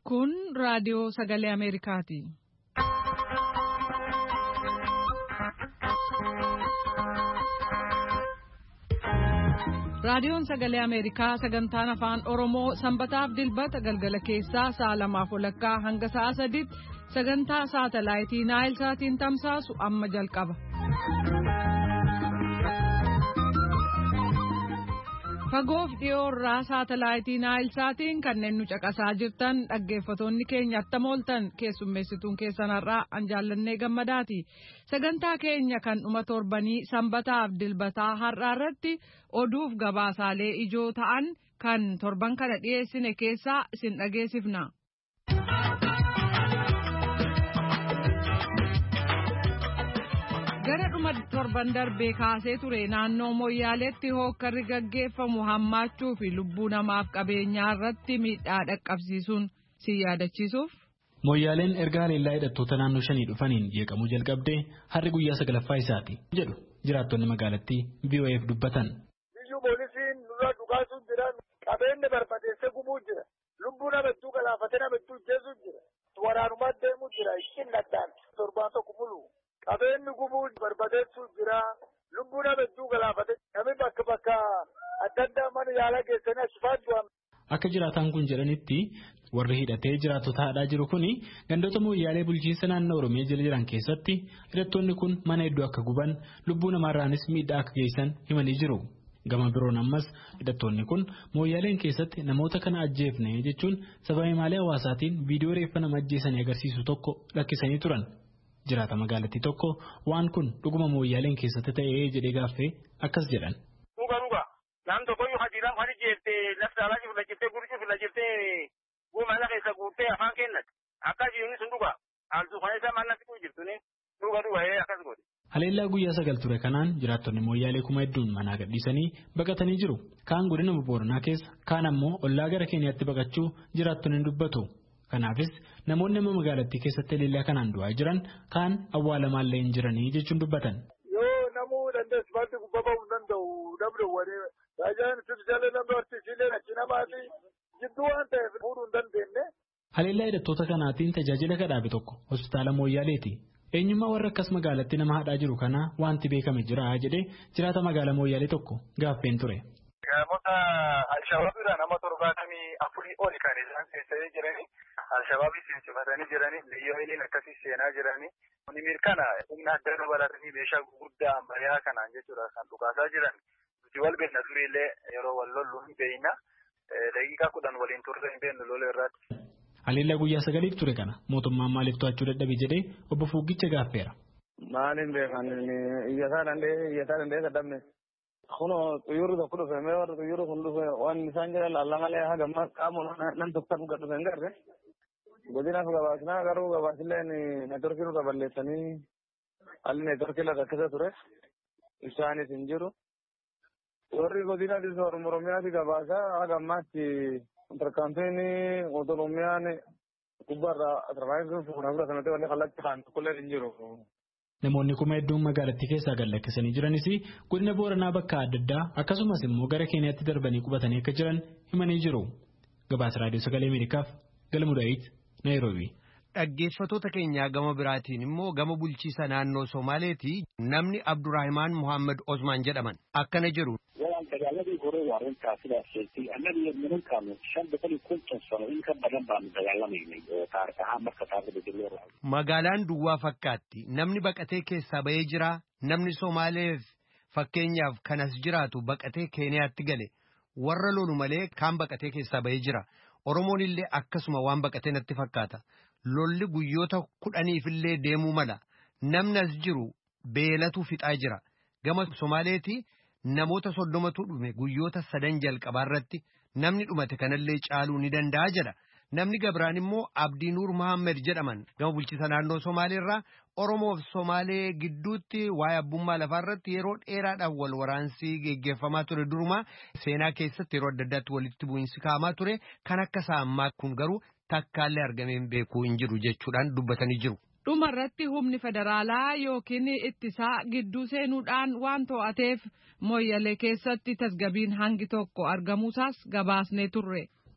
Kun raadiyoo sagalee Ameerikaati. Raadiyoon sagalee Ameerikaa sagantaan afaan Oromoo sanbataaf dilbata galgala keessaa sa'a 2:00 hanga sa'a 3:00 sagantaa saatalaayitii Naayilsaatiin tamsaasu amma jalqaba. Fagoof dhiyoorraa saatalaayitii Naayilsaatiin kanneen nu caqasaa jirtan dhaggeeffatoonni keenya attam ooltan keessummeessituun keessanarraa Anjaallannee Gammadaati. Sagantaa keenya kan dhuma torbanii sanbataaf dilbataa har'aa irratti oduuf gabaasaalee ijoo ta'an kan torban kana dhiyeessine keessaa isin dhageessifna. Gara dhuma torban darbee kaasee ture naannoo Moyyaaleetti hookkarri gaggeeffamu hammaachuu fi lubbuu namaaf qabeenyaa irratti miidhaa dhaqqabsiisuun si yaadachiisuuf. Moyyaaleen erga haleellaa hidhattoota naannoo 5 dhufaniin jeeqamuu jalqabdee har'i guyyaa 9ffaa isaati jedhu jiraattonni magaalattii VOA'f dubbatan. Biyyu poolisiin nurra dhugaasuun jiran qabeenya barbadeessee gubuu jira. Lubbuu namattuu galaafatee namattuu jeesuu jira. Waraanumaa deemuu jira. Ishiin naddaan torbaan tokko mulu. Qabeenyi gubuu barbadeessuu jira. Lubbuu namattuu galaafatee namni bakka adda addaa mana yaalaa geessanii asfaan du'an. Akka jiraataan kun jedhanitti warri hidhatee jiraattota haadhaa jiru kuni gandoota Moyyaalee bulchiinsa naannoo Oromiyaa jala jiran keessatti hidhattoonni kun mana hedduu akka guban lubbuu namaarraanis miidhaa akka geessan himanii jiru. Gama biroon ammas hidhattoonni kun Moyyaaleen keessatti namoota kana ajjeefne jechuun sababa himaalee hawaasaatiin viidiyoo reeffa nama ajjeesanii agarsiisu tokko lakkisanii turan. Jiraata magaalattii tokko waan kun dhuguma Moyyaaleen keessatti ta'ee jedhee gaaffee akkas jedhan. Nam tokko yoo hadiran fadi jettee lafti alaa jiru lajjettee gurguruu fi lajjettee guumaa keessa guuttee afaan kennatti akka jiruun sun dhugaa haaltuu kan isaa mannatti jirtuun dhugaa akkas godhe. Haleellaa guyyaa 9 ture kanaan jiraattonni Moyyaalee kuma hedduun manaa gadhiisanii baqatanii jiru. Kaan godina Booranaa keessa kaan ammoo ollaa gara Keeniyaatti baqachuu jiraattonni dubbatu. Kanaafis namoonni amma magaalattii keessatti haleellaa kanaan du'aa jiran kaan awwaalamaallee hin jiranii jechuun dubbatan. Yoo namuu dandeessu baatti gubbaa ba'uu hin danda'u dabdawwadee. Raajaan sibsiilee namni horsiisilee achi namaati jidduu waan ta'eef fuudhuu hin dandeenye. Haleellaa hidhattoota kanaatiin tajaajila kadhaabe tokko hospitaala Moyyaaleeti. Eenyummaa warra akkas magaalatti nama haadhaa jiru kana wanti beekame jira jedhee jiraata magaalaa Moyyaalee tokko gaaffeen ture. Namoota Alshabaabiidha nama 74 oli kan isaan seensaa jiranii Alshabaabii seensifatanii jiranii biyyooliin akkasii seenaa jiranii kuni mirkana humna adda dabalatanii meeshaa gurguddaa ammayyaa kanaan jechuudha kan dhukaasaa jiran. Wal beekna tureellee yeroo wal lollu hin beekna daqiiqaa 10 waliin turre hin beeknu lola irratti. Haleellaa guyyaa 9 ture kana mootummaan maaliif to'achuu dadhabe jedhee obbo Fuuggicha gaaffeera. Maaliin beekan iyyataa dandee saddabne kunoo xuyyoorri tokko dhufe mee warra xuyyoorri kun dhufe waan isaan jedhan laalla malee haga qaamuma nan tokko dhufe hin garre godinaaf gabaasnaa garuu gabaasillee neetworkii nurra balleessanii haalli neetworkii lafa akkasa ture isaanis hin jiru. Warri godinaatis Oromiyaati gabaasaa haga ammaatti tarkaanfiin Oromiyaan gubbaarraa tarkaanfiin fuudhaa sanatti wanti kallattii kan tokkollee hin jiru. Namoonni kuma hedduun magaalattii keessaa gad lakkisanii jiranis godina Booranaa bakka adda addaa akkasumas immoo gara Keeniyaatti darbanii qubatanii akka jiran himanii jiru. Gabaasa Raadiyoo Sagalee Ameerikaaf Galmudaayiit Naayiroobii. Dhaggeeffatoota keenyaa gama biraatiin immoo gama bulchiisa naannoo Somaaleeti namni Abdurrahmaan Muhammad Osmaan jedhaman akkana jedhu. Dagaaladii hore waa runtaa sidaas sheegtay annaga nimankaanu 550 sano in ka badan baanu dagaalamaynay oo taariikh ahaan marka taariikhda jirro. Magaalaan duwwaa fakkaatti namni baqatee keessaa bahee jira namni Somaaleef fakkeenyaaf kanas jiraatu baqatee Keeniyaatti gale warra lolu malee kaan baqatee keessaa bahee jira Oromoon illee akkasuma waan baqatee natti fakkaata lolli guyyoota 10 illee deemuu mala namni as jiru beelatu fixaa jira gama Somaaleeti. Namoota 30tu dhume guyyoota 3 jalqabaa irratti namni dhumate kanallee caaluu ni danda'a jedha. Namni gabiraan immoo Abdii Nuur Muhammad jedhaman gama bulchiisa naannoo Somaaleerraa Oromoof Somaalee gidduutti waa'ee abbummaa lafaa irratti yeroo dheeraadhaaf wal waraansi geggeeffamaa ture duruma seenaa keessatti yeroo adda addaatti walitti bu'iinsi ka'amaa ture kan akka isaa ammaa kun garuu takkaallee argamee beekuu hin jiru jechuudhaan dubbatanii jiru. Dhumarratti humni federaalaa yookiin ittisaa gidduu seenuudhaan waan to'ateef Moyyalee keessatti tasgabbiin hangi tokko argamuusaas gabaasnee turre.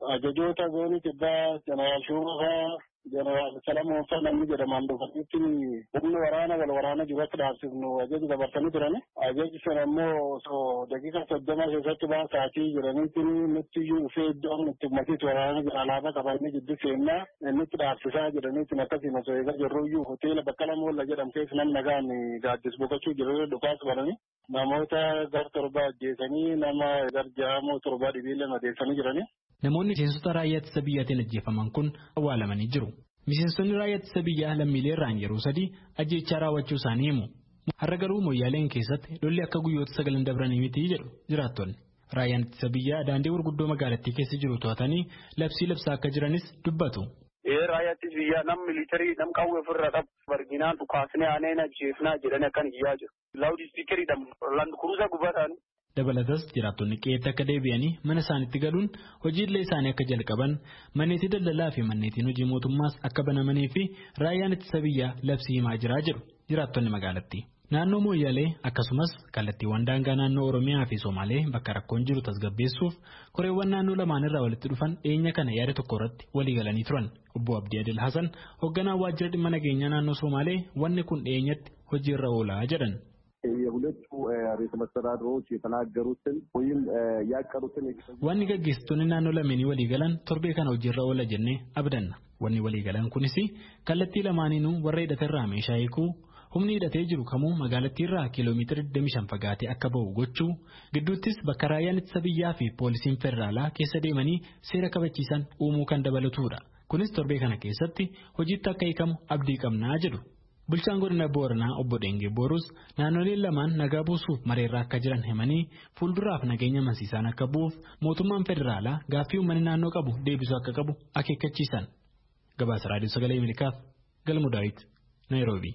Ajajoota goonii kibbaa Jeneraal Shuurafaa Jeneraal Salamoo fa'aa namni jedhaman dhufanitti humni waraana wal waraana jiru akka dhaabsifnu ajaji dabarsanii turani. Ajaji sana immoo osoo daqiiqa 30 keessatti baasaatii jiranitti nutti iyyuu dhufee iddoon nutti ummatiitu waraana jira alaabaa qabannee gidduu seennaa nutti dhaabsisaa jedhaniitti akkasiin osoo eegaa jirru iyyuu hoteela Baqqala Moolla jedhamu keessa namni nagaan gaaddis boqochuu jiru dhukaas bananii namoota gar torba ajjeesanii nama gar jahamoo torba dhibiillee madeessanii jiranii. Namoonni miseensota raayyaa ittisa biyyaatiin ajjeefaman kun awwaalamanii jiru. Miseensonni raayyaa ittisa biyyaa lammiilee irraan yeroo sadii ajjeechaa raawwachuu isaanii himu. Har'a garuu Moyyaaleen keessatti lolli akka guyyoota 9 dabranii miti jedhu jiraattonni. Raayyaan ittisa biyyaa daandii gurguddoo magaalattii keessa jiru to'atanii labsii labsaa akka jiranis dubbatu. Raayyaa ittisa biyyaa nam militarii nam qawwee ofirraa qabu barginaan dhukaasnee aaneen ajjeefnaa jedhanii akkan iyyaa jiru. Laawudii spiikeriidhaan landkuruusa gubbataan. Dabalatas jiraattonni qe'eetti akka deebi'anii mana isaaniitti galuun hojiilee isaanii akka jalqaban manneetii daldalaa fi manneetiin hojii mootummaas akka banamanii fi raayyaan ittisa biyyaa labsii himaa jiraa jedhu jiraattonni magaalattii. Naannoo Moyyaalee akkasumas kallattiiwwan daangaa naannoo Oromiyaa fi Somaalee bakka rakkoon jiru tasgabbeessuuf koreewwan naannoo lamaan irraa walitti dhufan dhiyeenya kana yaada tokko irratti walii galanii turan. Obbo Abdii Adil Hasan hoogganaa waajjira dhimma nageenyaa naannoo Somaalee wanni kun dhiyeenyatti hojiirra oolaa jedhan. የሁለቱ ርዕሰ መስተዳድሮች የተናገሩትን ወይም ያቀሩትን wanni gaggeessitoonni naannoo lameenii walii galan torbee kana hojiirra oola jennee abdanna. Wanni walii galan kunis kallattii lamaaniinuu warra hidhaterraa meeshaa hiikuu humni hidhatee jiru kamuu magaalattiirraa kiiloomeetira 25 fagaatee akka ba'u gochuu gidduuttis bakka raayyaan ittisa biyyaa fi poolisiin federaalaa keessa deemanii seera kabachiisan uumuu kan dabalatudha. Kunis torbee kana keessatti hojiitti akka hiikamu abdii qabnaa jedhu. Bulchaan godina Booranaa obbo Dengee Boorus naannoleen lamaan nagaa buusuuf mareerraa akka jiran himanii fuulduraaf nageenya amansiisaan akka bu'uuf mootummaan federaalaa gaaffii uummanni naannoo qabu deebisuu akka qabu akeekkachiisan. Gabaasa Raadiyoo Sagalee Ameerikaaf Galmuu Daawit, Naayiroobii.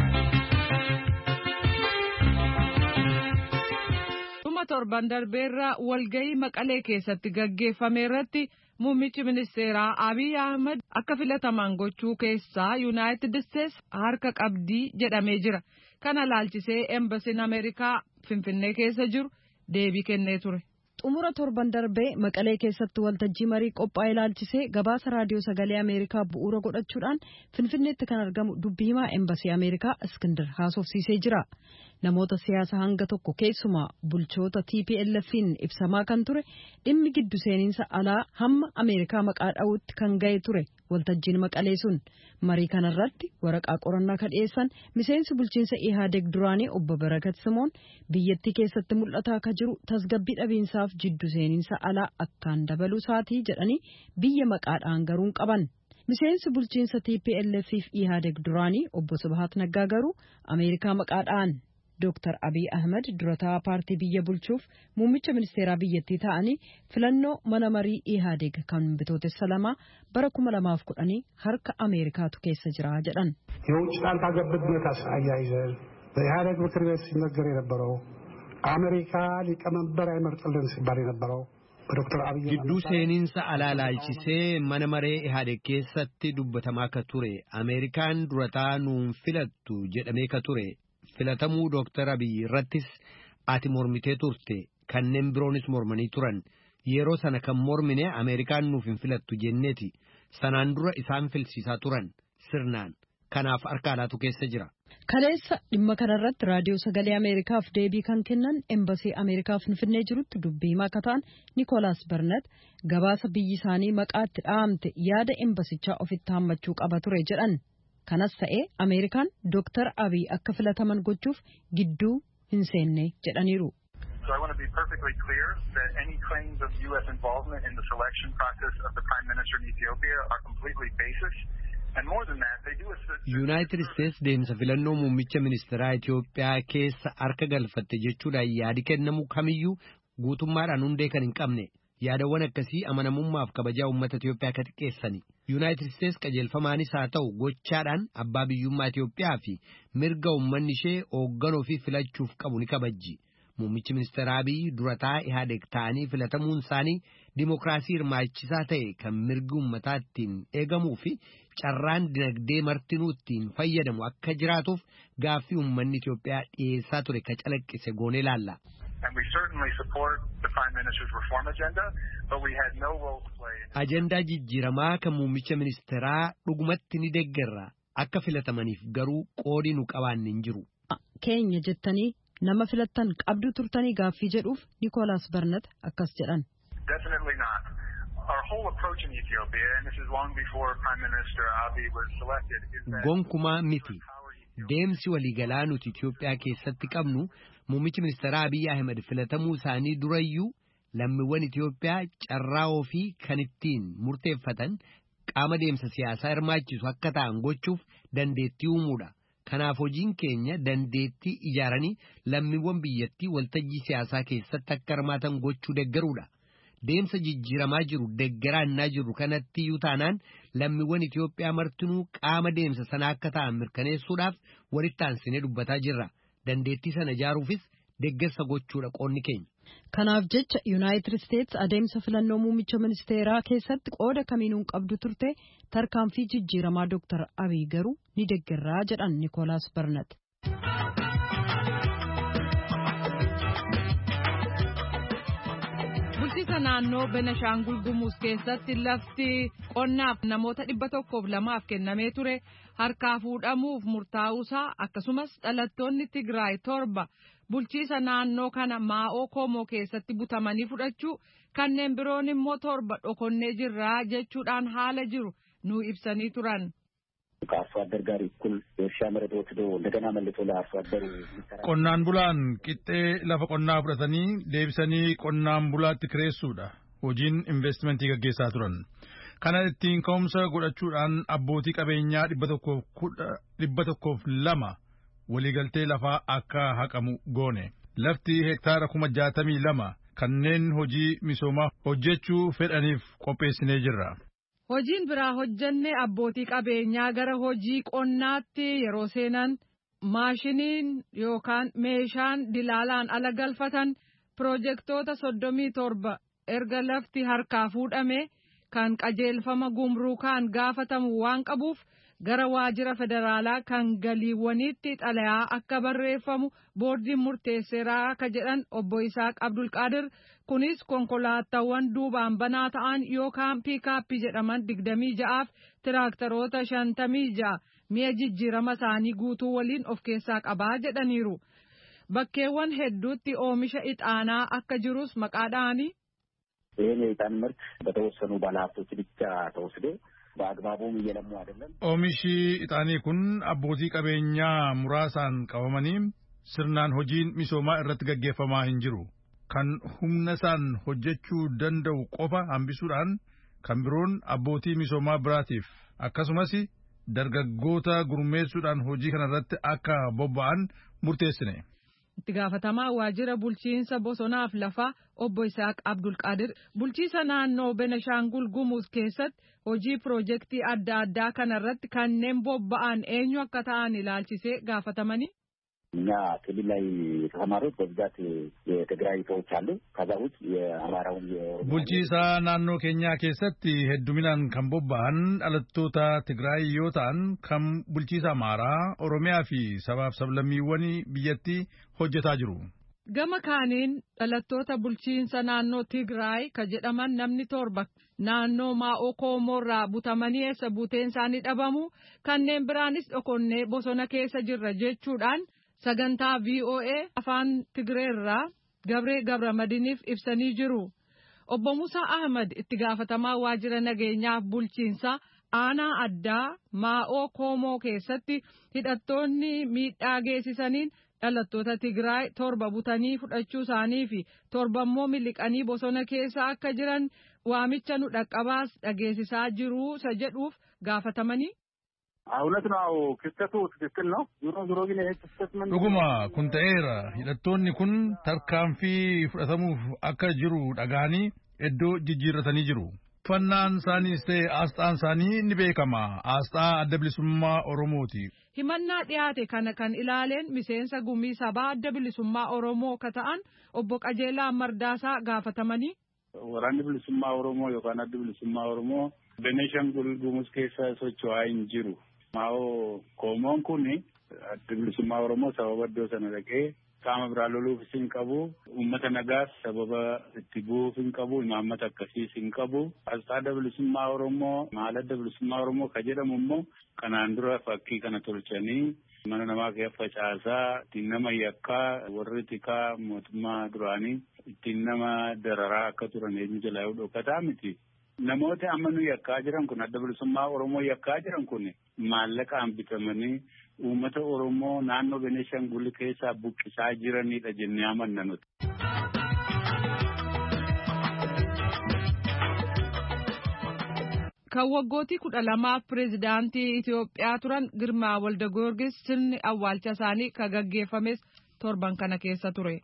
torban darbeerra walgahii Maqalee keessatti gaggeeffame irratti muummichi ministeeraa Abiy Ahmed akka filataman gochuu keessaa Yuunaayitid Isteets harka qabdii jedhamee jira. Kana laalchisee Embasiin Ameerikaa Finfinnee keessa jiru deebii kennee ture. Xumura torban darbee Maqalee keessatti waltajjii marii qophaa'e laalchisee gabaasa Raadiyoo Sagalee Ameerikaa bu'uura godhachuudhaan Finfinneetti kan argamu dubbii himaa Embasii Ameerikaa Iskindar haasofsiisee jira. Namoota siyaasa hanga tokko keessumaa bulchoota TPLF'n ibsamaa kan ture dhimmi giddu seeninsa alaa hamma Ameerikaa maqaa dha'uutti kan ga'e ture waltajjiin Maqalee sun. Marii kanarratti waraqaa qorannaa kan dhiyeessan miseensi bulchiinsa Ihaadeg duraanii obbo Barakat Simoon biyyattii keessatti mul'ataa akka jiru tasgabbii dhabiinsaaf jiddu seeninsa alaa akkaan dabaluu isaatii jedhanii biyya maqaadhaan garuun qaban. Miseensi bulchiinsa TPLF fi Ihaadeg duraanii obbo Subhaat Naggaa garuu Ameerikaa maqaadhaan Dr. Abiy Ahmed durataa paartii biyya bulchuuf muummicha ministeeraa biyyattii ta'anii filannoo mana marii Ihaadeg kan bitootessa lama bara 2010 harka Ameerikaatu keessa jira jedhan. የውጭ ጣልቃ ገብነት አያይዘን በኢህአዴግ ምክር ቤት ሲነገር የነበረው አሜሪካ ሊቀመንበር አይመርጥልን ሲባል የነበረው በዶክተር አብይ gidduu seeninsa alaa laalchisee mana maree Ihaadeg keessatti dubbatamaa ka ture Ameerikaan durataa nuun filattu jedhamee ka ture. Filatamuu Dr. Abiy irrattis ati mormitee turte kanneen biroonis mormanii turan yeroo sana kan mormine Ameerikaan nuuf hin filattu jenneeti sanaan dura isaan filsiisaa turan sirnaan kanaaf harka alaatu keessa jira. Kaleessa dhimma kanarratti Raadiyoo Sagalee Ameerikaaf deebii kan kennan Embasii Ameerikaa Finfinnee jirutti dubbii himaa akka ta'an Nikolaas Barnet gabaasa biyyi isaanii maqaatti dhaamte yaada embasichaa ofitti hammachuu qaba ture jedhan. Kanas ta'ee Ameerikaan Dr. Abiy akka filataman gochuuf gidduu hin seenne jedhaniiru. So I want to be perfectly clear that any claims of U.S. involvement in the selection process of the Prime Minister in Ethiopia are completely baseless. And more than that, they do assist... United States deemsa filannoo muummicha ministeeraa Itoophiyaa keessa harka galfatte jechuudhaan yaadi kennamu kamiyyuu guutummaadhaan hundee kan hin qabne. Yaadawwan akkasii amanamummaaf kabajaa uummata Itoophiyaa ka xiqqeessani. United States qajeelfamaanis haa ta'u gochaadhaan abbaa biyyummaa Itoophiyaa fi mirga uummanni ishee hoogganuu fi filachuuf qabu ni kabajji. Muummichi ministeeraa Abiy durataa Ihaadeg ta'anii filatamuun isaanii dimokiraasii hirmaachisaa ta'e kan mirgi uummataa ittiin eegamuu fi carraan dinagdee martinuu ittiin fayyadamu akka jiraatuuf gaaffii uummanni Itoophiyaa dhiyeessaa ture ka calaqqise goonee laalla. And we certainly support support the Prime Minister's reform agenda, but we had no role to play. Ajandaa jijjiiramaa kan muummicha ministeeraa dhugumatti ni deeggarra akka filatamaniif garuu qoodi nu qabaanne hin jiru. Keenya jettanii nama filattan qabdu turtanii gaaffii jedhuuf Nicholas Barnett akkas jedhan. Definitely not. Our whole approach in Ethiopia, and this is long before Prime Minister Abiy was selected, is that gonkumaa miti. Deemsi waliigalaa nuti Itoophiyaa keessatti qabnu muummichi ministeeraa Abiy Ahmed filatamuu isaanii durayyuu lammiiwwan Itoophiyaa carraa ofii kan ittiin murteeffatan qaama deemsa siyaasaa hirmaachisu akka ta'an gochuuf dandeettii uumuudha. Kanaaf hojiin keenya dandeettii ijaaranii lammiiwwan biyyattii waltajjii siyaasaa keessatti akka hirmaatan gochuu deeggaruudha. Deemsa jijjiiramaa jiru deeggaraannaa jiru kanatti iyyuu taanaan lammiiwwan Itoophiyaa martinuu qaama deemsa sana akka ta'an mirkaneessuudhaaf walitti aansinee dubbataa jirra. Dandeettii sana ijaaruufis deeggarsa gochuudha qoonni keenya. Kanaaf jecha United States adeemsa filannoo muummicha ministeeraa keessatti qooda kamiinuu qabdu turte tarkaanfii jijjiiramaa Dr. Abiy garuu ni deeggarraa jedhan Nicholas Barnett. Bulchiinsa naannoo Benashaangul Gumuz keessatti lafti qonnaaf namoota 102 kennamee ture harkaa fuudhamuuf murtaa'uusaa akkasumas dhalattoonni Tigraay 7 bulchiinsa naannoo kana Maa'oo Koomoo keessatti butamanii fudhachuu kanneen biroon immoo 7 dhokonnee jirraa jechuudhaan haala jiru nu ibsanii turan. ከአርሶ አደር ጋር እኩል የእርሻ መሬት ወስዶ እንደገና መልሶ ለአርሶ አደሩ qonnaan bulaan qixxee lafa qonnaa fudhatanii deebisanii qonnaan bulaatti kireessuudha hojiin investimentii gaggeessaa turan. Kana ittiin ka'umsa godhachuudhaan abbootii qabeenyaa 102 waliigaltee lafaa akka haqamu goone. Lafti hektaara 62,000 kanneen hojii misoomaa hojjechuu fedhaniif qopheessinee jirra. Hojiin biraa hojjenne abbootii qabeenyaa gara hojii qonnaatti yeroo seenan maashiniin yookaan meeshaan dilaalaan ala galfatan piroojeektoota 37 erga lafti harkaa fuudhame kan qajeelfama gumruukaan gaafatamu waan qabuuf gara waajjira federaalaa kan galiiwwaniitti xalayaa akka barreeffamu boordiin murteesseera akka jedhan obbo Isaaq Abdulqaadir. Kunis konkolaataawwan duubaan banaa ta'an yookaan piikaappii jedhaman 26 tiraaktaroota 56 mi'a jijjiirama isaanii guutuu waliin of keessaa qabaa jedhaniiru. Bakkeewwan hedduutti oomisha ixaanaa akka jirus maqaadhaani. ይህን የዕጣን ምርት በተወሰኑ ባለሀብቶች ብቻ ተወስዶ በአግባቡም እየለሙ አይደለም። Oomishi ixaanii kun abbootii qabeenyaa muraasaan qabamanii sirnaan hojiin misoomaa irratti gaggeeffamaa hin jiru. Kan humna isaan hojjechuu danda'u qofa hambisuudhaan kan biroon abbootii misoomaa biraatiif akkasumas dargaggoota gurmeessuudhaan hojii kanarratti akka bobba'an murteessine. Itti gaafatamaa waajjira bulchiinsa bosonaaf lafaa obbo Isaaq Abdulqaadir bulchiinsa naannoo Benashaangul Gumuz keessatti hojii piroojeektii adda addaa kanarratti kanneen bobba'an eenyu akka ta'an ilaalchisee gaafatamanii. እኛ ክልል ላይ የተሰማሩት በብዛት የትግራይ ሰዎች አሉ። ከዛ ውጭ የአማራውን ቡልቺሳ ናኖ ኬኛ ኬሰት ሄዱሚናን kan bobba'an dhalattoota Tigraay yoo ta'an kan bulchiisa Amaaraa, Oromiyaa fi sabaaf sablammiiwwan biyyattii hojjetaa jiru. Gama kaaniin dhalattoota bulchiinsa naannoo Tigraay ka jedhaman namni 7 naannoo Maa'oo Koomoorraa butamanii eessa buuteen isaanii dhabamu kanneen biraanis dhokonnee bosona keessa jirra jechuudhaan sagantaa VOA afaan Tigreerraa Gabree Gabramadiiniif ibsanii jiru. Obbo Musaa Ahmad itti gaafatamaa waajjira nageenyaaf bulchiinsa aanaa addaa Maa'oo Koomoo keessatti hidhattoonni miidhaa geessisaniin dhalattoota Tigraay 7 butanii fudhachuu isaanii fi 7 immoo miliqanii bosona keessa akka jiran waamicha nu dhaqqabaas dhageessisaa jiru isa jedhuuf gaafatamanii. እውነት ነው ክስተቱ ትክክል ነው ዞሮ ዞሮ ግን ይሄ ክስተት ምን dhuguma kun ta'eera hidhattoonni kun tarkaanfii fudhatamuuf akka jiru dhagaanii iddoo jijjiirratanii jiru. Uffannaan isaaniis ta'e asxaan isaanii ni beekama. Asxaa adda bilisummaa Oromooti. Himannaa dhiyaate kana kan ilaaleen miseensa gumii sabaa adda bilisummaa Oromoo ka ta'an obbo Qajeelaa Mardaasaa gaafatamanii. Waraanni bilisummaa Oromoo yookaan adda bilisummaa Oromoo Benashaangul Gumuz keessa socho'aa hin jiru. Maa'oo Koomoon kun adda bilisummaa Oromoo sababa iddoo sana dhaqee qaama biraa loluufis hin qabu. Uummata nagaas sababa itti bu'uuf hin qabu. Imaammata akkasiis hin qabu. Asxaa adda bilisummaa Oromoo maal adda bilisummaa Oromoo ka jedhamu immoo kanaan dura fakkii kana tolchanii mana namaa keessa facaasaa ittiin nama yakkaa warri tikaa mootummaa duraanii ittiin nama dararaa akka turan eenyu jalaa yoo dhokataa miti. Namoota amma nu yakkaa jiran kun adda bilisummaa Oromoo yakkaa jiran kun maallaqaan bitamanii uummata Oromoo naannoo Beneeshangul keessaa buqqisaa jiranidha jennee amanna nuti. Kan waggootii 12 pireezidaantii Itoophiyaa turan Girmaa Walda Giyoorgis sirni awwaalcha isaanii kan gaggeeffames torban kana keessa ture.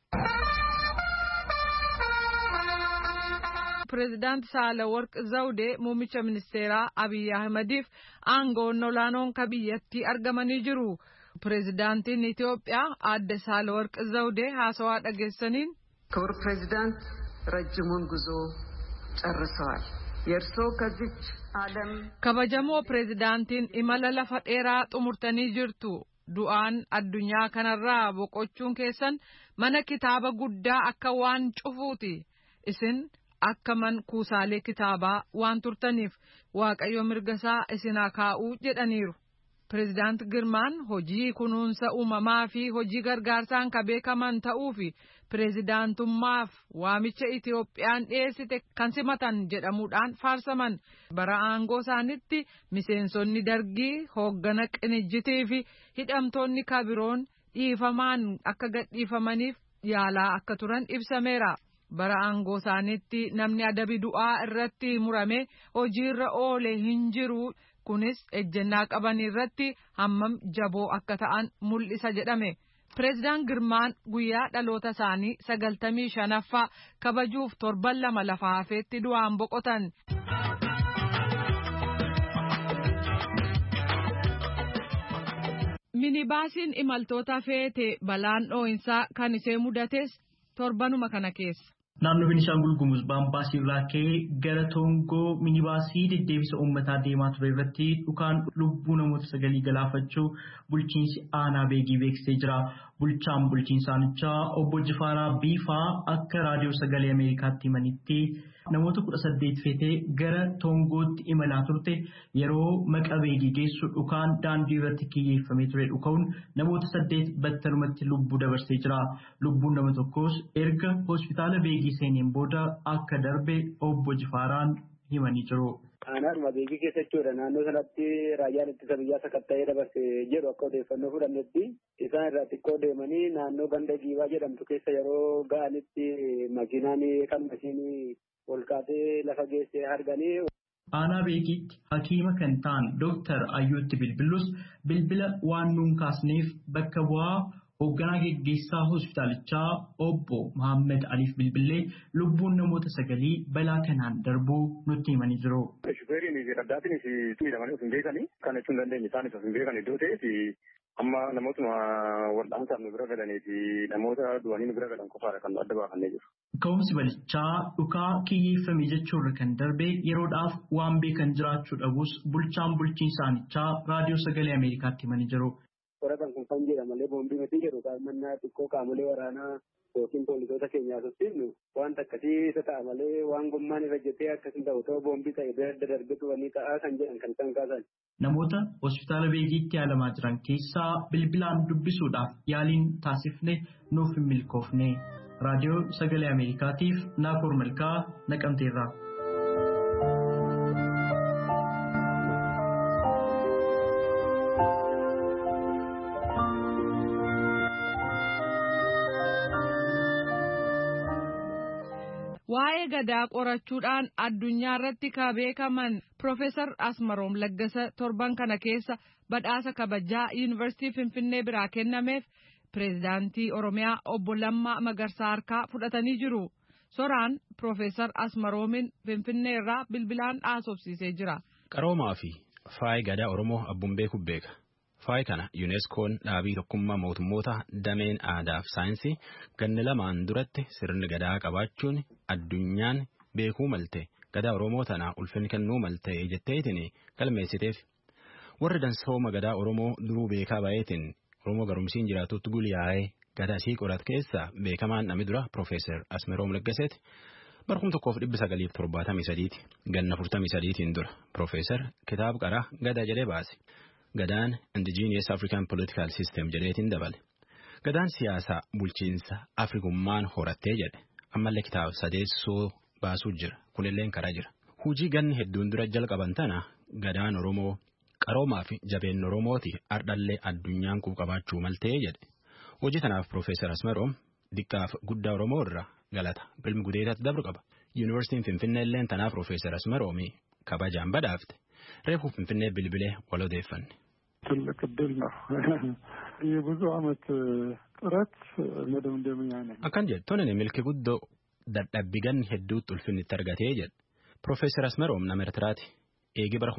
Pireezidaanti Saalaworq Zawudee muummicha ministeeraa Abiy Ahmediif aangoon olaanoon ka biyyattii argamanii jiru. Pireezidaantiin Itoophiyaa aadde Saalaworq Zawudee haasawaa dhageessaniin ክቡር ፕሬዚዳንት ረጅሙን ጉዞ ጨርሰዋል። የእርስዎ ከዚች ዓለም kabajamoo pireezidaantiin imala lafa dheeraa xumurtanii jirtu. Du'aan addunyaa kanarraa boqochuun keessan mana kitaaba guddaa akka waan cufuuti. Isin akka man kuusaalee kitaabaa waan turtaniif Waaqayyo mirgasaa isinaa kaa'uu jedhaniiru. Pireezidaant Girmaan hojii kunuunsa uumamaa fi hojii gargaarsaan ka beekaman ta'uu fi pireezidaantummaaf waamicha Itoophiyaan dhiyeessite kan simatan jedhamuudhaan faarsaman. Bara aangoo isaanitti miseensonni dargii hooggana qinijjitii fi hidhamtoonni kabiroon dhiifamaan akka gadhiifamaniif yaalaa akka turan ibsameera. Bara aangoo isaanitti namni adabi du'aa irratti murame hojiirra oole hin jiru. Kunis ejjennaa qaban irratti hammam jaboo akka ta'an mul'isa jedhame. Pireezidaant Girmaan guyyaa dhaloota isaanii 95ffaa kabajuuf torban 2 lafa hafeetti du'aan boqotan. Minibaasiin imaltoota feete balaan dhoo'insaa kan isee mudates torbanuma kana keessa. Naannoo Beenishaangul Gumuz Baambaasii irraa ka'ee gara Toongoo minibaasii deddeebisa uummataa deemaa ture irratti dhukaan lubbuu namoota 9 galaafachuu bulchiinsi aanaa beegii beeksisee jira. Bulchaan bulchiinsaanichaa obbo Jifaaraa Biifaa akka raadiyoo sagalee Ameerikaatti himanitti namoota 18 feetee gara Toongootti imalaa turte yeroo maqa beegii geessu dhukaan daandii irratti kiyyeeffamee ture dhuka'uun namoota 8 battalumatti lubbuu dabarsee jira. Lubbuun nama tokkos erga hospitaala beegii seeneen booda akka darbe obbo Jifaaraan himanii jiru. Aanaa beegii keessa jechuudha. Naannoo sanatti raayyaan ittisa biyyaa sakatta'ee dabarse jedhu akka odeeffannoo fudhannetti isaan irraa xiqqoo deemanii naannoo ganda giibaa jedhamtu keessa yeroo ga'anitti makiinaan kan mashiinii ol kaatee lafa geessee arganii. Aanaa beekiitti hakiima kan ta'an Dooktar Ayyootti Bilbilus bilbila waan nuun kaasneef bakka bu'aa hoogganaa geggeessaa hospitaalichaa obbo Muhammad Aliif Bilbilee lubbuun namoota 9 balaa kanaan darbuu nutti himanii jiru. Shufeeriin fi raddaatiinis miidhamanii of hin beekanii kan jechuun dandeenye isaanis of hin beekan iddoo ta'eef amma namootuma wal'aansaaf nu bira galanii fi namoota du'anii nu bira galan qofaadha kan nu adda baafannee jiru. Ka'umsi balichaa dhukaa kiyyeeffame jechuurra kan darbe yeroodhaaf waan beekan jiraachuu dhabus bulchaan bulchiinsaanichaa raadiyoo sagalee Ameerikaatti himanii jiru. Qoratan kun kan jedhamalee boombii miti jedhu qaamannaa xiqqoo qaamolee waraanaa yookiin poolisoota keenyaa sossiifnu wanta akkasii isa ta'a malee waan gommaan irra jettee akkasii ta'u ta'uu boombii ta'e bira darbitu wanii ta'aa kan jedhan kan isaan kaasan. Namoota hospitaala beegiitti yaalamaa jiran keessaa bilbilaan dubbisuudhaaf yaaliin taasifne nuuf hin milkoofne. Raadiyoo sagalee Ameerikaatiif Naakoor Malkaa Naqamteerraa. Waa'ee gadaa qorachuudhaan addunyaa irratti ka beekaman Profeesar Asmaroom Laggasa torban kana keessa badhaasa kabajaa Yuunivarsiitii Finfinnee biraa kennameef pireezidaantii Oromiyaa obbo Lammaa Magarsaa harkaa fudhatanii jiru. Soraan Profeesar Asmaroomin Finfinnee irraa bilbilaan haasofsiisee jira. Qaroomaa fi faayi gadaa Oromoo abbuun beeku beeka. Faayi kana yuuneskoon dhaabii tokkummaa mootummoota dameen aadaa fi saayinsii ganna 2 duratti sirni gadaa qabaachuun addunyaan beekuu malte gadaa Oromoo tana ulfinni kennuu malte jetteetiin galmeessiteef. Warri dansooma gadaa Oromoo duruu beekaa baay'eetiin Oromoo garumsiin jiraatutti gulyaa'ee gadaa isii qorat keessaa beekamaan namni dura Profeesar Asmeroom Leggaseeti. Barkum 1973 ganna 43tiin dura Profeesar kitaaba qaraa gadaa jedhee baase. Gadaan Indigenous African Political System jedheetiin dabale. Gadaan siyaasaa bulchiinsa Afrikummaan horattee jedhe. Ammallee kitaaba sadeessoo baasuu jira. Kunilleen karaa jira. Hujii ganni hedduun dura jalqaban tana gadaan Oromoo qaroomaa fi jabeen Oromooti ardhallee addunyaan qabaachuu maltee jedhe. Hojii tanaaf Profeesar Asmeroom diqqaaf guddaa Oromoo irraa galata bilmi gudeetaatti dabru qaba. Yuunivarsiitiin Finfinnee illeen tanaaf Profeesar Asmeroomii kabajaan badhaafte. Reefu Finfinnee bilbilee wal odeeffanne. ትልቅ እድል ነው። የብዙ ዓመት ጥረት መደምደሚያ ነው። Akkan jettoonni milki guddoo dadhabbigan hedduutti ulfinnitti argatee jedhe. Profeesar Asmeroom nama Eertiraati. Eegi bara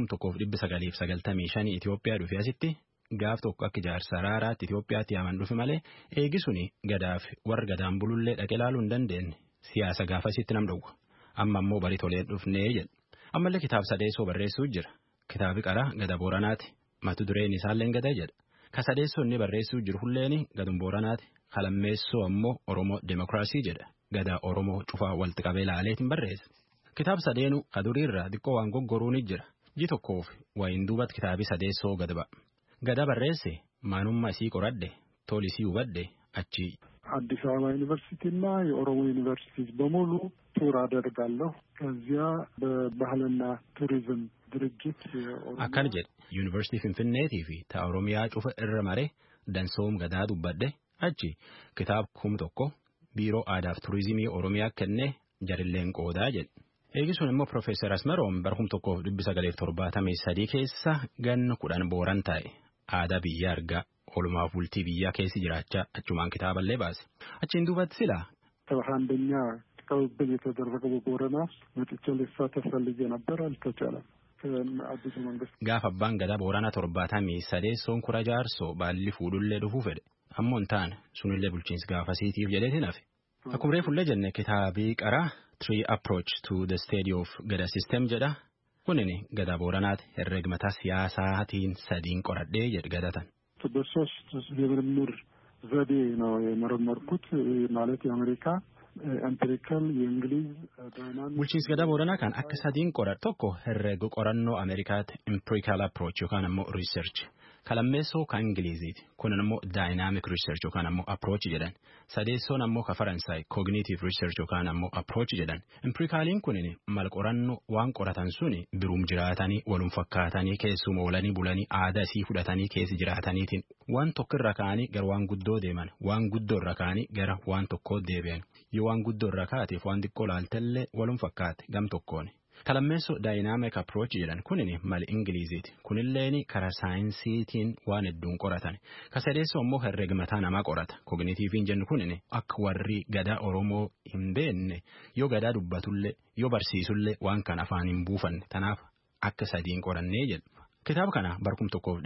1995 Itoophiyaa dhufe asitti gaaf tokko akka jaarsa araaraatti Itoophiyaatti yaaman dhufe malee eegi suni gadaaf warra gadaan bulullee dhaqee ilaaluu hin dandeenye. Siyaasa gaafasitti nam dhowwa. Amma immoo bari toleen dhufnee jedhe. Ammallee kitaaba sadeessoo barreessuu jira. Kitaabi qaraa gada Booranaati. Matu dureen isaalleen gada jedha. Ka sadeessoo inni barreessuu jiru hulleen gadun Booranaati. Kalammeessoo ammoo Oromoo Demokiraasii jedha. Gada Oromoo cufaa walitti qabee ilaaleetiin barreessa. Kitaaba sadeenuu kaduriirraa xiqqoo waan goggoruun jira. Ji tokkoof wayin duubatti kitaabii sadeessoo gad ba'a. Gada barreesse maanummaa isii qoradhe tolisii hubadhe achi. አዲስ አበባ ዩኒቨርሲቲና የኦሮሞ ዩኒቨርሲቲ በሙሉ ቱር አደርጋለሁ። ከዚያ በባህልና ቱሪዝም ድርጅት አካን ጀድ ዩኒቨርሲቲ ፊንፊኔቲif ta oromiyaa cufa irra mare dansoom gadaa dubbadhe achi kitaab kum tokko biiroo aadaa fi turizimii oromiyaa kenne jarilleen qoodaa jedhe. Eegisuun immoo Profeesar Asmeroom bara 1973 keessa ganna 10 Booran taa'e aadaa biyya argaa ኦልማፍ ቡልቲ ቢያ ከሲ ጅራቻ አቹማን kitaaballee baase achiin duubatti sila አንደኛ ቅብብል የተደረገው ቦረና መጥቼ ልሳተፍ ፈልጌ ነበር አልተቻለም። አዲሱ መንግስት gaaf abbaan gadaa Booranaa 73 soon kura jaarso baalli fuudhullee dhufuu fedhe ammoo intaan sunillee bulchiinsi gaafasiitiif jedheetiin hafe. Akkuma reefullee jenne kitaabii qaraa Three Approach to the Study of Gada System jedha. Kunini gadaa Booranaati herregmataa siyaasaatiin sadiin qoradhee jedhe gadatan. በሶስት የምርምር ዘዴ ነው የመረመርኩት ማለት የአሜሪካ ኤምፒሪካል የእንግሊዝ ዳይናሚክ bulchiinsi gadaa Booranaa kan akka sadiin qoradhe tokko herrega qorannoo Ameerikaatti empirical approach yookaan ammoo research kalammeessoo kan Ingiliziiti kun ammoo dynamic research yookaan ammoo approach jedhan sadeessoon ammoo ka Faransaay cognitive research yookaan ammoo approach jedhan empiricaliin kunini mal qorannoo waan qoratan suni biruum jiraatanii walum fakkaatanii keessuma oolanii bulanii aadaa isii fudhatanii keessa jiraataniitiin waan tokko irra kaanii gara waan guddoo deeman waan guddoo irra kaanii gara waan tokkoo deebi'an yoo waan guddoo irra kaateef waan xiqqoo laaltellee walum fakkaate gam tokkooni. Kalammeessoo dynamic approach jedhan kunini mal Ingiliziiti kunilleeni karaa saayinsiitiin waan hedduun qoratan kasadeessoo ammoo herregmataa namaa qorata kognitiiviin jennu kunini akka warri gadaa Oromoo hin beenne yoo gadaa dubbatullee yoo barsiisullee waan kan afaan hin buufanne tanaaf akka sadiin qorannee jedhu. Kitaaba kana barkum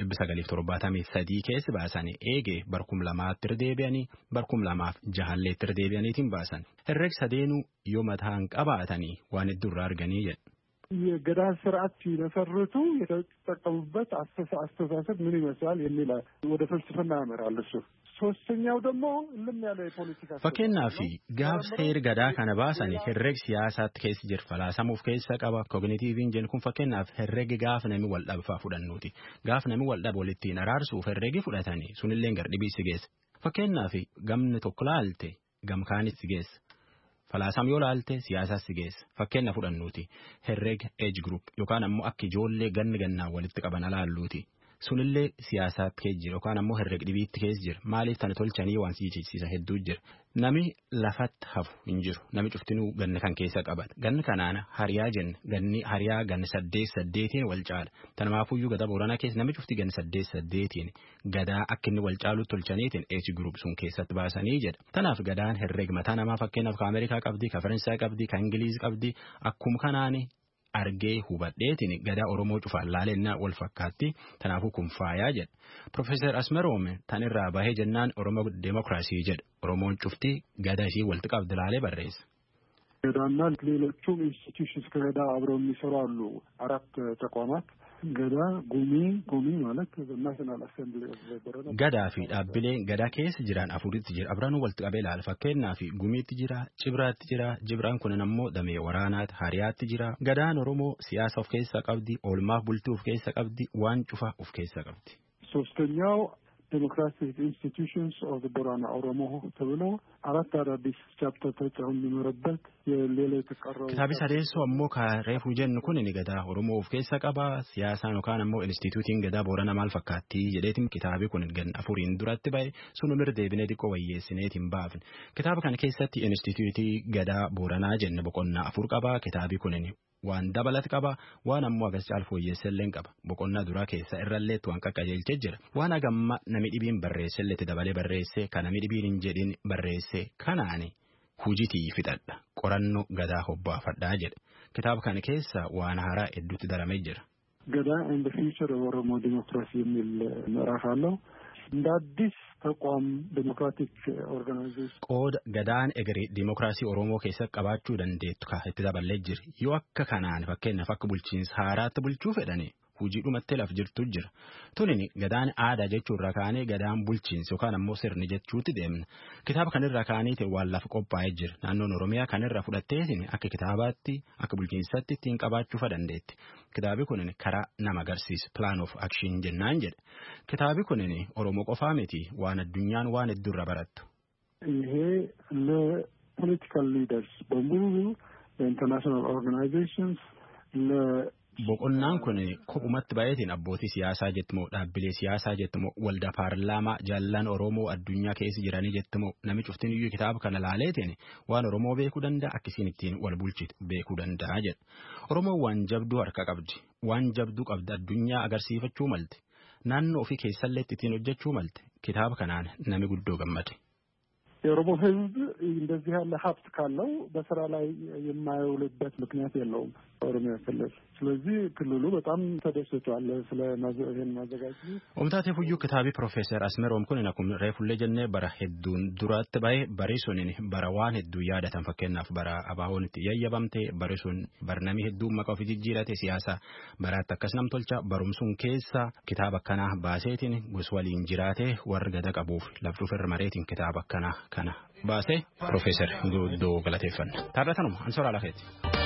1973 keessa baasanii eegee barkum 2 irra deebi'anii barkum 2 irra deebi'aniitiin baasan. Herreg sadeenuu yoo mataan qabaatanii waan hedduu irraa arganii jedhu. የገዳ ስርዓት ሲመሰርቱ የተጠቀሙበት አስተሳሰብ ምን ይመስላል የሚል ወደ ፍልስፍና ያመራል እሱ። ሶስተኛው ደግሞ ልም ያለ የፖለቲካ fakkeenyaaf gaaf seer gadaa kana baasanii herreg siyaasaatti keessa jiru falaasamuuf keessa qaba kognitiiviin jennu kun fakkeenyaaf herreg gaaf namni wal dhabfaa fudhannuuti gaaf namni wal dhabu walittiin araarsuuf herregi fudhatanii sunillee gardhibii si geessa fakkeenyaaf gamni tokko laalte gamkaanis si geessa. Falaasam yoo laalte siyaasaas si geessa fakkeenya fudhannuuti herreg age group yookaan ammoo akka ijoollee gannaa walitti qaban alaalluuti sunillee siyaasaatti keessa jira yookaan ammoo herreg dhibiitti keessa jira maaliif tana tolchanii waan siisiisa hedduu jira nami lafatti hafu hin jiru nami cuftinuu ganna kan keessa qabata ganni kanaan hariyaa jenna ganni hariyaa ganni 8 wal caala tanamaafuyyuu gadaa Booranaa keessa nami cufti ganni 8 gadaa akka inni wal caalu tolchaniitiin age group sun keessatti baasanii jedha tanaaf gadaan herreg mataa namaa fakkeenyaaf ka Ameerikaa qabdi ka Faransaay qabdi ka Ingiliiz qabdi akkuma kanaani argee hubadheetiin gadaa Oromoo cufaan laalennaa wal fakkaatti tanaafuu kun faayaa jedha. Profeesar Asmeroom tan irraa bahee jennaan Oromoo Demokiraasii jedha. Oromoon cufti gadaa ishii walitti qabdi laalee barreessa. ገዳና ሌሎቹም ኢንስቲትዩሽንስ ከገዳ አብረው የሚሰሩ አሉ 4 ተቋማት Gadaa gumii ማለት national assembly of the Borana. Gadaa fi dhaabbileen gadaa keessa jiran afuritti jira. Abiraanuu walitti qabee ilaala. Fakkeenyaaf gumiitti jira, cibraatti jira. Cibraan kun ammoo damee waraanaati, hariyaatti jira. Gadaan Oromoo siyaasa of keessaa qabdi, oolmaaf bultii of keessaa qabdi, waan cufa of keessaa qabdi. ሶስተኛው ዴሞክራቲክ ኢንስቲትዩሽንስ ኦፍ ዘ ቦራና ኦሮሞ ተብሎ አራት አዳዲስ ቻፕተር ተጨምሮበት የሌላ የተቀረው kitaabni sadeessoo ammoo reefuu jennu kun ni gadaa Oromoo of keessa qaba siyaasaan yookaan ammoo instituutiin gadaa Boorana maal fakkaatti jedheetiin kitaabi kun gan afuriin duratti ba'e sunumir deebinee xiqqoo wayyeessineetiin baafne kitaaba kana keessatti instituutii gadaa Booranaa jenne boqonnaa afur qaba kitaabi kun waan dabalat qaba waan ammoo agas caalfooyyeesselleen qaba boqonnaa duraa keessa irralleetti waan qaqqajeelchee jira waan agamma nami dhibiin barreesselleetti dabalee barreessee kan nami dhibiin hin jedhin barreessee kanaani hujitii fixadha qorannoo gadaa hobbaafadhaa jedhe kitaaba kana keessa waan haaraa hedduutti daramee jira. Gadaa and the future of Oromo democracy የሚል ምዕራፍ አለው እንደ አዲስ ተቋም ዴሞክራቲክ ኦርጋናይዜሽን qooda gadaan egeree diimokiraasii Oromoo keessatti qabaachuu dandeettu ka itti dabalee jira yoo akka kanaan fakkeenyaaf akka bulchiinsa haaraatti bulchuu fedhani hujii dhumatti laf jirtu jira tunini gadaan aadaa jechuurra kaanee gadaan bulchiinsa yookaan ammoo sirni jechuutti deemna kitaaba kanirra kaaniitiin waan lafa qophaa'ee jira naannoon Oromiyaa kanirra fudhatteetiin akka kitaabaatti akka bulchiinsatti ittiin qabaachuu dandeetti kitaabi kunin karaa nama agarsiisa plan of action jennaan jedhe kitaabi kunin Oromoo qofaa miti waan addunyaan waan heddurra barattu. ይሄ ለፖለቲካል ሊደርስ በሙሉ ለኢንተርናሽናል ኦርጋናይዜሽንስ boqonnaan kun kophumatti baay'eetiin abbootii siyaasaa jettumoo dhaabbilee siyaasaa jettumoo waldaa paarlaamaa jaallan Oromoo addunyaa keessa jiranii jettumoo nami cuftiin iyyuu kitaaba kana laaleetiin waan Oromoo beekuu danda'a akkasiin ittiin wal bulchitu beekuu danda'a jedha. Oromoo waan jabduu harka qabdi waan jabduu qabdi addunyaa agarsiifachuu malte naannoo ofii keessallee ittiin hojjechuu malte kitaaba kanaan nami guddoo gammade. የኦሮሞ ሕዝብ እንደዚህ ያለ ሀብት ካለው በስራ ላይ የማይውልበት ምክንያት የለውም ኦሮሚያ ክልል። ስለዚህ ክልሉ በጣም ተደስቷል ስለ ይሄን ማዘጋጀት። ኦምታቴ ፉዩ ክታቢ ፕሮፌሰር አስመሮም ኩን ነኩም ሬፉሌ ጀነ በራ ሄዱን ዱራት ባይ በሪሶኒን በራዋን ሄዱ ያዳተን ፈከናፍ በራ አባሆን ያያባምቴ በሪሶን በርናሚ ሄዱ መቃፊ ጅጅራቴ ሲያሳ በራት ተከስናም ቶልቻ በሩምሱን ኬሳ ክታብ ከና ባሴቲን ጉስዋሊን ጅራቴ ወርገደ ቀቡፍ ለፍቱ ፈርማሬቲን ክታብ ከና kana baasee Profeesar Guddoo galateeffanna. Taarratanuma ansoora alakeeti.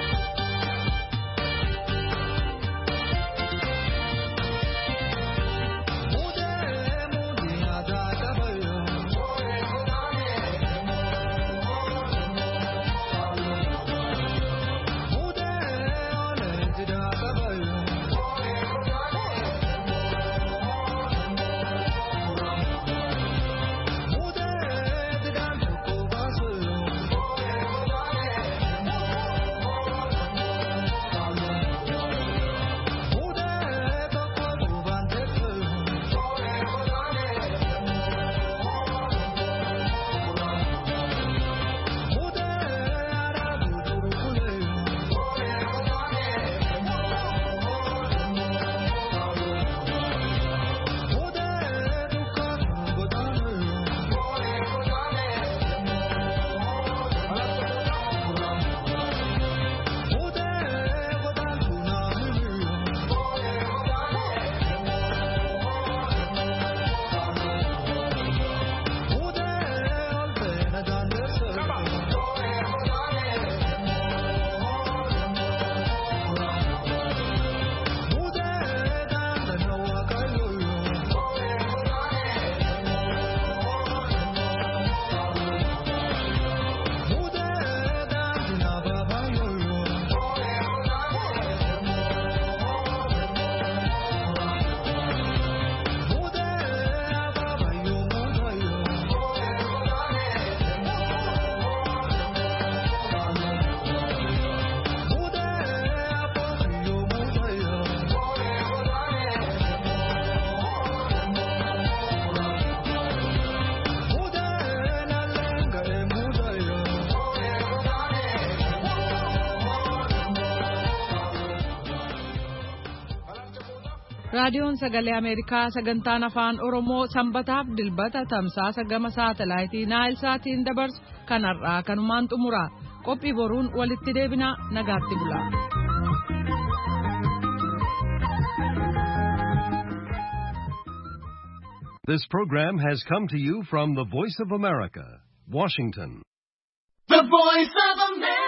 raadiyoon sagalee Ameerikaa sagantaan afaan Oromoo sanbataaf dilbata tamsaasa gama saatalaayitii Naayilsaatiin dabarsu kanarraa kanumaan xumura qophii boruun walitti deebina nagaatti bula. This program has come to you from the Voice of America, Washington. The Voice of America.